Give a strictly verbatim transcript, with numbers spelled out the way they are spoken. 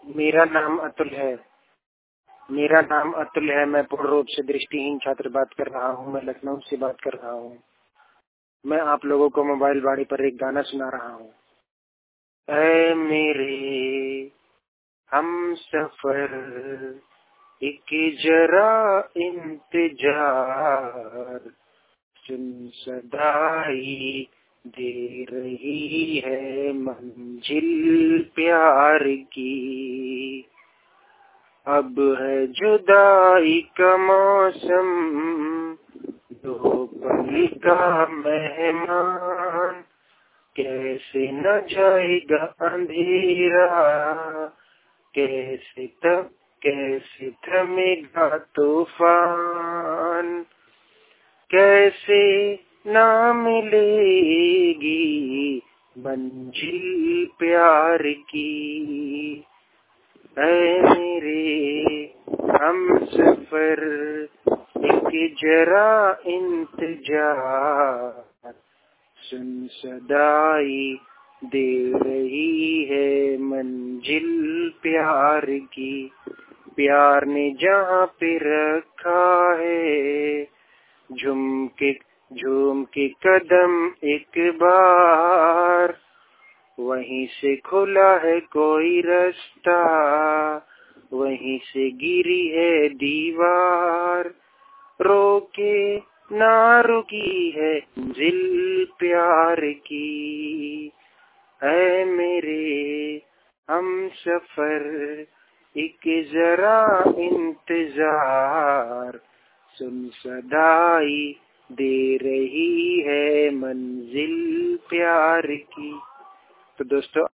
मेरा नाम अतुल है। मेरा नाम अतुल है। मैं पूर्ण रूप से दृष्टिहीन छात्र बात कर रहा हूँ। मैं लखनऊ से बात कर रहा हूँ। मैं आप लोगों को मोबाइल बाड़ी पर एक गाना सुना रहा हूँ। ऐ मेरे हम सफर एक जरा इंतजार, सुन सदाई दे रही है मंजिल प्यार की। अब है जुदाई का मौसम, दो पल का मेहमान, कैसे न जाएगा अंधेरा, कैसे तब कैसे थमेगा तूफान, कैसे ना मिलेगी मंजिल प्यार की। ऐ मेरे हम सफर एक जरा इंतजार, सुन सदाई दे रही है मंजिल प्यार की। प्यार ने जहाँ पे रखा है, झूम के झूम के कदम एक बार, वहीं से खुला है कोई रास्ता, वहीं से गिरी है दीवार, रोके ना रुकी है मंजिल प्यार की। ऐ मेरे हम सफर एक जरा इंतजार, सुन सदाई दे रही है मंजिल प्यार की। तो दोस्तों